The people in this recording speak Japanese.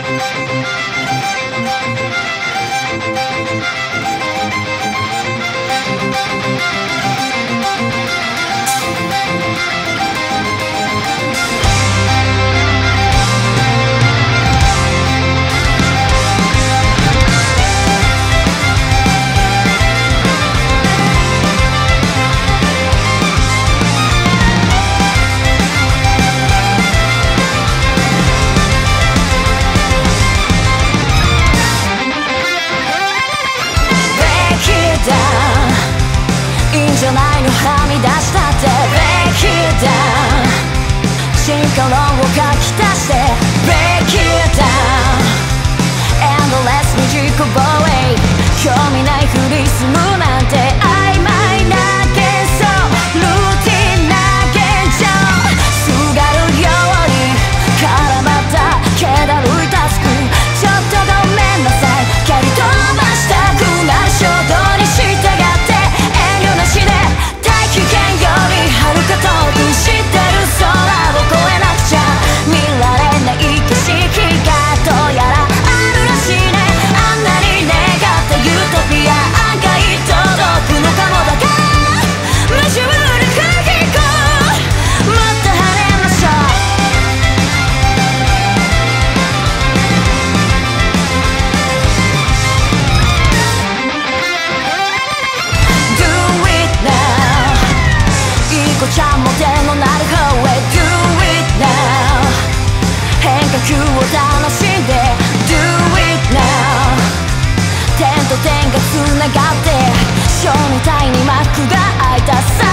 いいんじゃないのはみ出したってブレイキーダウン進化論を書き足してブレイキーダウンエンドレスに自己防衛興味ないふりするなんて曖昧な幻想ルーティンな現状すがるように絡まった気だるいタスクちょっとごめんなさい蹴り飛ばしたくなる衝動に従って大気圏より遥か遠く知ってる空を越えなくちゃ見られない景色がどうやらあるらしいねあんなに願ったユートピア案外届くのかもだが夢中で書き込むもっと跳ねましょうごちゃも手のなる方へ Do it now 変化球を楽しんで Do it now 点と点がつながって少年体に幕が開いた